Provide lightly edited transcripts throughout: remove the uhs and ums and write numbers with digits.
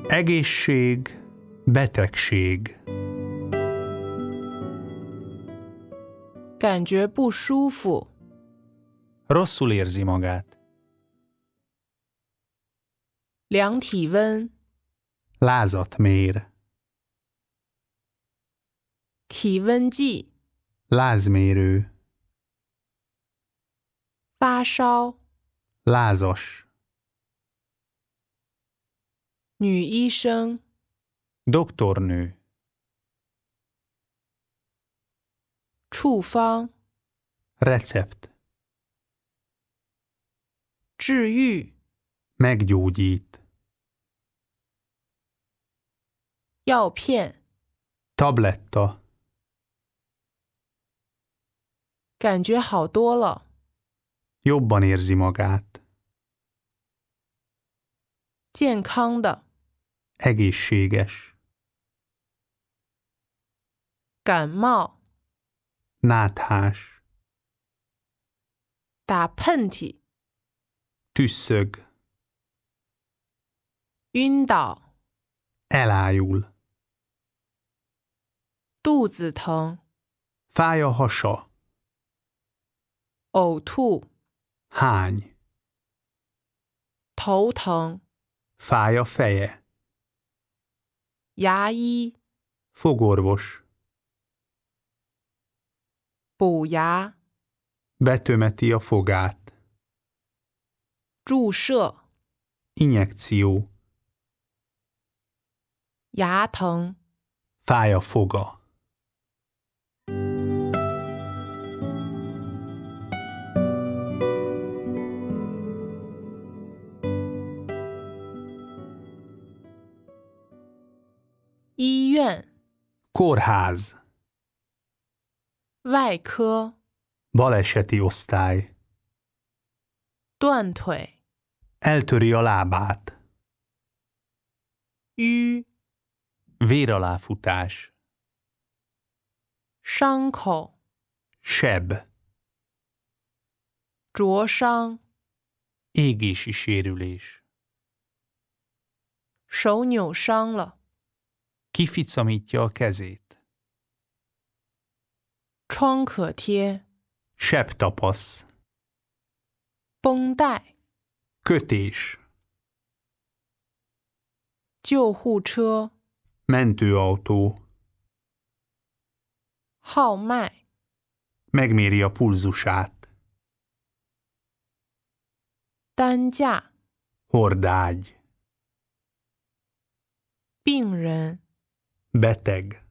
Egészség, betegség. 感觉不舒服， Rosszul érzi magát. 量体温， Lázat mér. 体温计， Lázmérő. 发烧， Lázas. 女医生， Doktornő. 处方， Recept. 治愈， Meggyógyít. 药片， Tabletta. 感觉好多了， Jobban érzi magát. 健康的， Egészséges. 感冒， Náthás. 打喷嚏， Tüsszög. 晕倒， Elájul. 肚子疼， Fáj a hasa. 呕吐， Hány. 头疼， Fáj a feje. 牙医， Fogorvos. 补牙， Betömeti a fogát. 注射， Injekció. 牙疼。 Fáj a foga. 醫院， Kórház. 外科， Baleseti osztály. 斷腿， Eltöri a lábát. 淤， Véraláfutás. 傷口， Seb. 灼傷， Égési sérülés. 手扭傷了， Kificamítja a kezét. 创可贴， Sebtapasz. 绷帶， Kötés. 救護車， Mentőautó. 號脈， Megméri a pulzusát. 擔架， Hordágy. 病人， Beteg.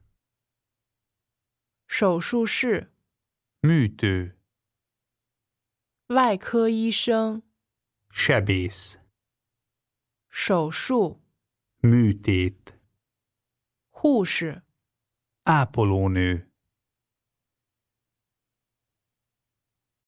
手術室， Műtő. 外科醫生， Sebész. 手術， Műtét. 護士。 Ápolónő.